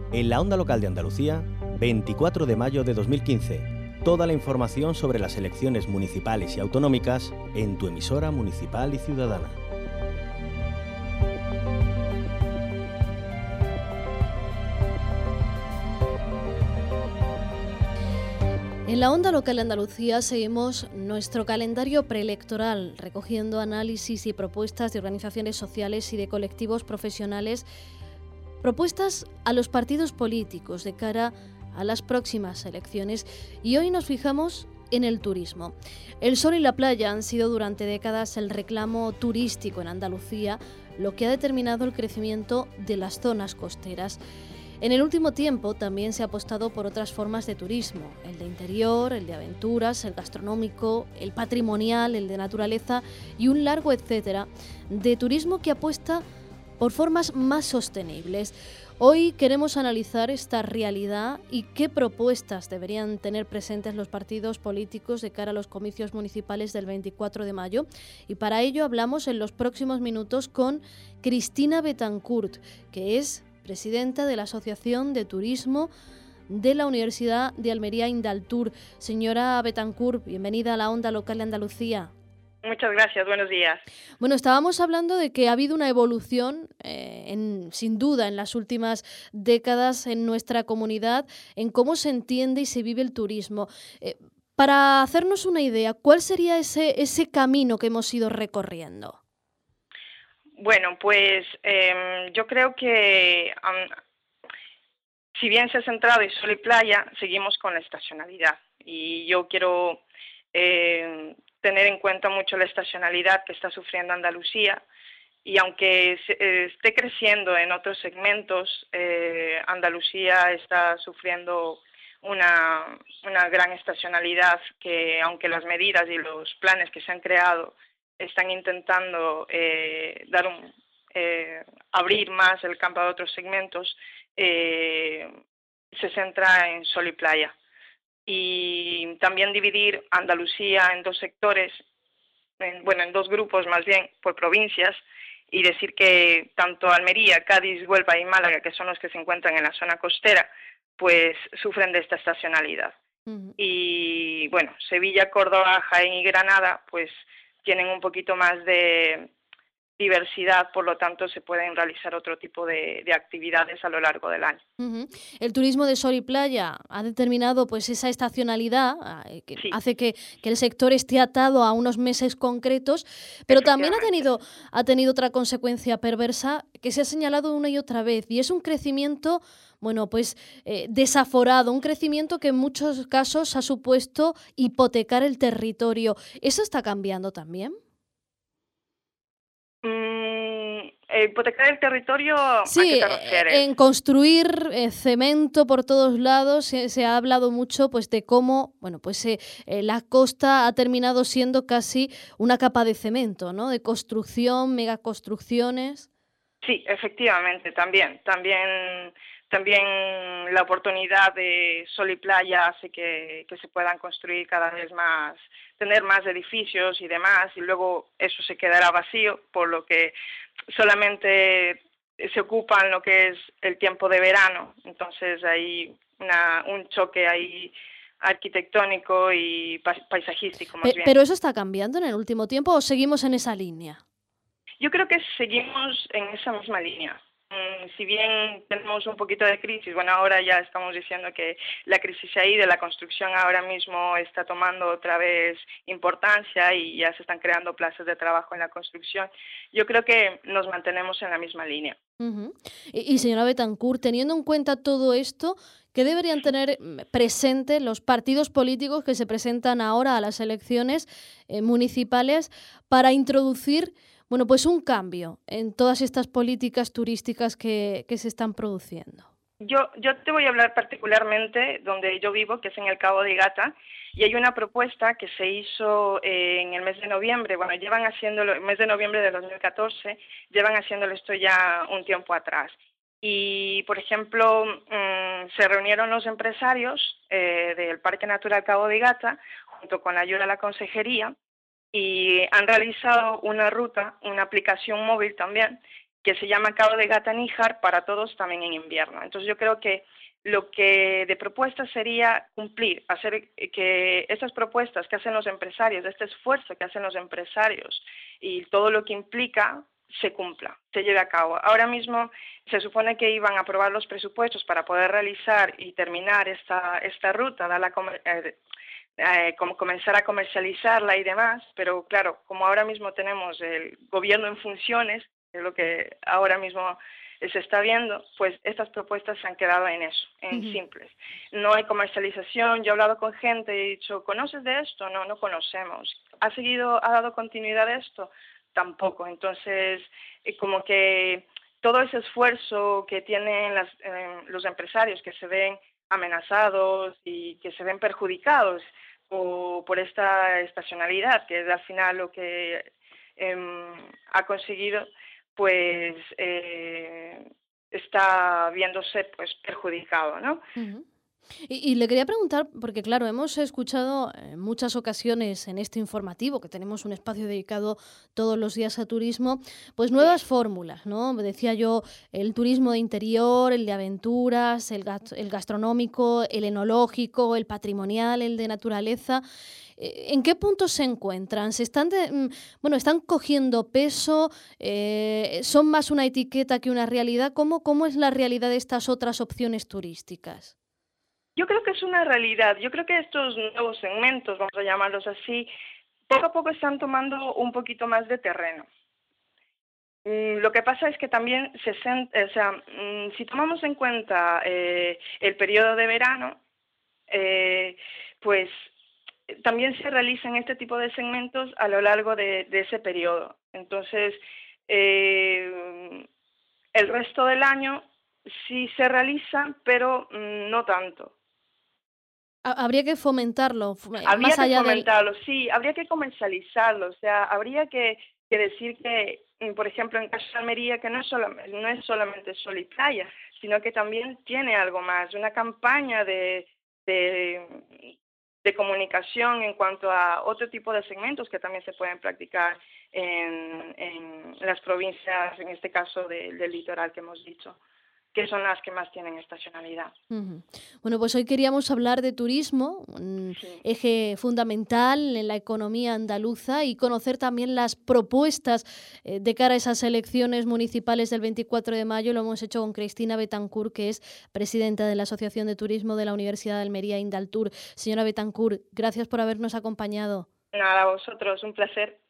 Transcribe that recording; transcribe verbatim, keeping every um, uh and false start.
En la onda local de Andalucía, veinticuatro de mayo de dos mil quince. Toda la información sobre las elecciones municipales y autonómicas en tu emisora municipal y ciudadana. En la onda local de Andalucía seguimos nuestro calendario preelectoral, recogiendo análisis y propuestas de organizaciones sociales y de colectivos profesionales, propuestas a los partidos políticos de cara a las próximas elecciones. Y hoy nos fijamos en el turismo. El sol y la playa han sido durante décadas el reclamo turístico en Andalucía, lo que ha determinado el crecimiento de las zonas costeras. En el último tiempo también se ha apostado por otras formas de turismo, el de interior, el de aventuras, el gastronómico, el patrimonial, el de naturaleza y un largo etcétera de turismo que apuesta por formas más sostenibles. Hoy queremos analizar esta realidad y qué propuestas deberían tener presentes los partidos políticos de cara a los comicios municipales del veinticuatro de mayo. Y para ello hablamos en los próximos minutos con Cristina Betancourt, que es presidenta de la Asociación de Turismo de la Universidad de Almería Indaltur. Señora Betancourt, bienvenida a la onda local de Andalucía. Muchas gracias, buenos días. Bueno, estábamos hablando de que ha habido una evolución, eh, en, sin duda, en las últimas décadas en nuestra comunidad, en cómo se entiende y se vive el turismo. Eh, para hacernos una idea, ¿cuál sería ese, ese camino que hemos ido recorriendo? Bueno, pues eh, yo creo que um, si bien se ha centrado en sol y playa, seguimos con la estacionalidad. Y yo quiero eh, tener en cuenta mucho la estacionalidad que está sufriendo Andalucía. Y aunque se, eh, esté creciendo en otros segmentos, eh, Andalucía está sufriendo una, una gran estacionalidad que, aunque las medidas y los planes que se han creado están intentando eh, dar un, eh, abrir más el campo a otros segmentos, eh, se centra en sol y playa. Y también dividir Andalucía en dos sectores, en, bueno, en dos grupos más bien, por provincias, y decir que tanto Almería, Cádiz, Huelva y Málaga, que son los que se encuentran en la zona costera, pues sufren de esta estacionalidad. Uh-huh. Y bueno, Sevilla, Córdoba, Jaén y Granada, pues tienen un poquito más de diversidad, por lo tanto se pueden realizar otro tipo de, de actividades a lo largo del año. Uh-huh. El turismo de sol y playa ha determinado pues esa estacionalidad eh, que sí. hace que, que el sector esté atado a unos meses concretos, pero también ha tenido, ha tenido otra consecuencia perversa que se ha señalado una y otra vez, y es un crecimiento bueno, pues eh, desaforado, un crecimiento que en muchos casos ha supuesto hipotecar el territorio. ¿Eso está cambiando también? Mm, hipotecar el territorio, sí, ¿a qué te refieres? En construir eh, cemento por todos lados. Se, se ha hablado mucho pues de cómo, bueno, pues eh, eh, la costa ha terminado siendo casi una capa de cemento, ¿no? De construcción, megaconstrucciones. Sí, efectivamente, también, también. También la oportunidad de sol y playa hace que, que se puedan construir cada vez más, tener más edificios y demás, y luego eso se quedará vacío, por lo que solamente se ocupa en lo que es el tiempo de verano. Entonces hay una, un choque ahí arquitectónico y paisajístico más bien. ¿Pero eso está cambiando en el último tiempo o seguimos en esa línea? Yo creo que seguimos en esa misma línea. Si bien tenemos un poquito de crisis, bueno, ahora ya estamos diciendo que la crisis ahí de la construcción ahora mismo está tomando otra vez importancia y ya se están creando plazas de trabajo en la construcción. Yo creo que nos mantenemos en la misma línea. Uh-huh. Y, y señora Betancourt, teniendo en cuenta todo esto, ¿qué deberían tener presente los partidos políticos que se presentan ahora a las elecciones eh, municipales para introducir bueno, pues un cambio en todas estas políticas turísticas que, que se están produciendo? Yo, yo te voy a hablar particularmente donde yo vivo, que es en el Cabo de Gata, y hay una propuesta que se hizo eh, en el mes de noviembre, bueno, llevan haciéndolo, el mes de noviembre de dos mil catorce, llevan haciéndolo esto ya un tiempo atrás. Y, por ejemplo, mmm, se reunieron los empresarios eh, del Parque Natural Cabo de Gata, junto con la ayuda de la consejería, y han realizado una ruta, una aplicación móvil también, que se llama Cabo de Gata Níjar para todos también en invierno. Entonces yo creo que lo que de propuesta sería cumplir, hacer que estas propuestas que hacen los empresarios, este esfuerzo que hacen los empresarios y todo lo que implica, se cumpla, se lleve a cabo. Ahora mismo se supone que iban a aprobar los presupuestos para poder realizar y terminar esta, esta ruta, darla a eh, eh, como comenzar a comercializarla y demás, pero claro, como ahora mismo tenemos el gobierno en funciones, es lo que ahora mismo se está viendo, pues estas propuestas se han quedado en eso, en uh-huh. simples. No hay comercialización. Yo he hablado con gente y he dicho, ¿conoces de esto? No, no conocemos. ¿Ha seguido, ha dado continuidad a esto? Tampoco. Entonces, eh, como que todo ese esfuerzo que tienen las, eh, los empresarios que se ven amenazados y que se ven perjudicados por, por esta estacionalidad, que es al final lo que eh, ha conseguido, pues eh, está viéndose pues perjudicado, ¿no? Uh-huh. Y, y le quería preguntar, porque claro, hemos escuchado en muchas ocasiones en este informativo, que tenemos un espacio dedicado todos los días a turismo, pues nuevas sí. fórmulas, ¿no? Decía yo, el turismo de interior, el de aventuras, el, gast- el gastronómico, el enológico, el patrimonial, el de naturaleza. ¿En qué puntos se encuentran? ¿Se están de, bueno, están cogiendo peso? Eh, ¿Son más una etiqueta que una realidad? ¿Cómo, cómo es la realidad de estas otras opciones turísticas? Yo creo que es una realidad. Yo creo que estos nuevos segmentos, vamos a llamarlos así, poco a poco están tomando un poquito más de terreno. Mm, lo que pasa es que también, se sent, o sea, mm, si tomamos en cuenta eh, el periodo de verano, eh, pues también se realizan este tipo de segmentos a lo largo de, de ese periodo. Entonces, eh, el resto del año sí se realizan, pero mm, no tanto. Habría que fomentarlo. Habría más que allá fomentarlo, del... sí, habría que comercializarlo, o sea, habría que, que decir que, por ejemplo, en caso de Almería, que no es, solo, no es solamente sol y playa, sino que también tiene algo más, una campaña de, de, de comunicación en cuanto a otro tipo de segmentos que también se pueden practicar en, en las provincias, en este caso de, del litoral que hemos dicho, que son las que más tienen estacionalidad. Uh-huh. Bueno, pues hoy queríamos hablar de turismo, un sí. eje fundamental en la economía andaluza, y conocer también las propuestas eh, de cara a esas elecciones municipales del veinticuatro de mayo. Lo hemos hecho con Cristina Betancourt, que es presidenta de la Asociación de Turismo de la Universidad de Almería, Indaltur. Señora Betancourt, gracias por habernos acompañado. Nada, a vosotros, un placer.